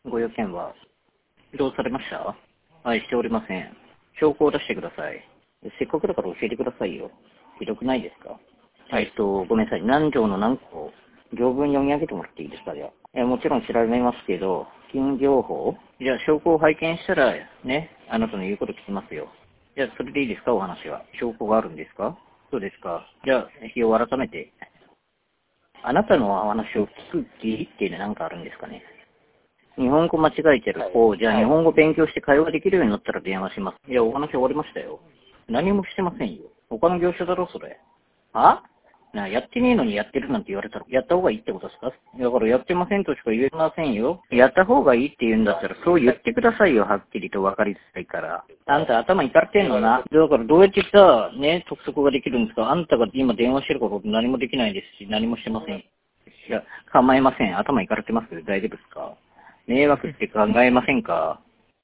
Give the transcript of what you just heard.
ご用件は、どうされました？はい、しておりません。証拠を出してください。せっかくだから教えてくださいよ。ひどくないですか？ごめんなさい。何条の何項、条文読み上げてもらっていいですか？じゃあ。もちろん調べますけど、金情報じゃあ、証拠を拝見したら、ね、あなたの言うこと聞きますよ。じゃあ、それでいいですか？お話は。証拠があるんですか？そうですか。じゃあ、日を改めて。あなたのお話を聞く義理っていうのは何かあるんですかね？日本語間違えてる。じゃあ日本語勉強して会話できるようになったら電話します。いや、お話終わりましたよ。何もしてませんよ。他の業者だろ、それ。は？やってねえのにやってるなんて言われたら、やった方がいいってことですか？だからやってませんとしか言えませんよ。やった方がいいって言うんだったら、そう言ってくださいよ、はっきりと分かりづらいから。あんた頭いかれてんのな。だからどうやってさ、ね、督促ができるんですか？あんたが今電話してること何もできないですし、何もしてません。いや、構いません。頭いかれてます？大丈夫ですか？迷惑って考えませんか？